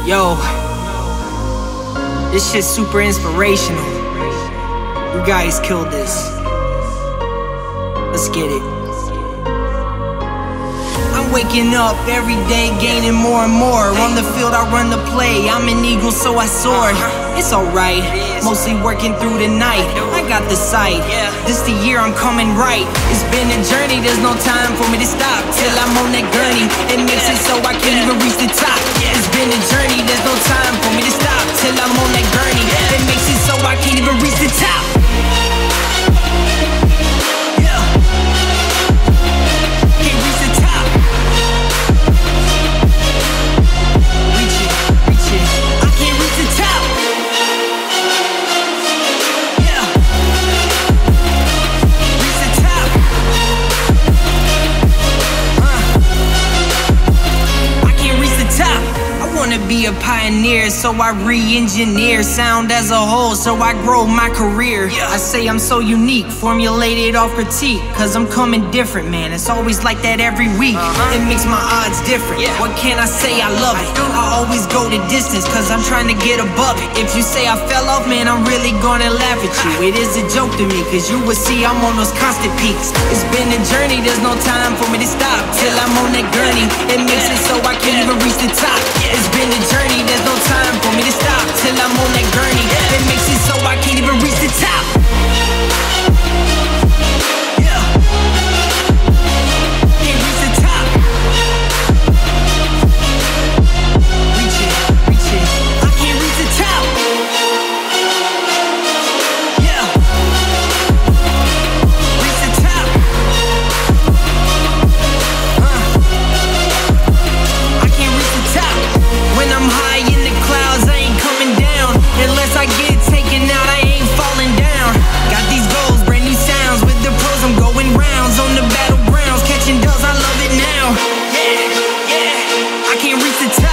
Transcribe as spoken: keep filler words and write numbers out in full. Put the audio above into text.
Yo, this shit's super inspirational. You guys killed this. Let's get it. I'm waking up every day, gaining more and more. On the field, I run the play. I'm an eagle, so I soar. It's alright, mostly working through the night. I got the sight. This the year I'm coming right. It's been a journey, there's no time for me to stop till I'm on that gurney. It makes it so I can't even reach the top. It's been a journey, there's no time for me to stop till I'm on that gurney. It makes it so I can't even reach the top. Be a pioneer, so I re-engineer sound as a whole, so I grow my career. I say I'm so unique, formulated off critique, cause I'm coming different, man. It's always like that every week. It makes my odds different. What can I say? I love it. I always go the distance, cause I'm trying to get above it. If you say I fell off, man, I'm really gonna laugh at you. It is a joke to me, cause you will see I'm on those constant peaks. It's been a journey, there's no time for me to stop till I'm on that gurney. It makes it so I can't even reach the top. It's been a journey, there's no time for me to stop till I'm on that gurney. It makes it so I can't even reach the top. Yeah, can't reach the top. Reach it, reach it, I can't reach the top. Yeah, reach the top. uh, I can't reach the top. When I'm high in the clouds, I ain't coming down. Unless I get taken out, I ain't falling down. Got these goals, brand new sounds. With the pros, I'm going rounds on the battlegrounds. Catching dubs, I love it now. Yeah, yeah, I can't reach the top.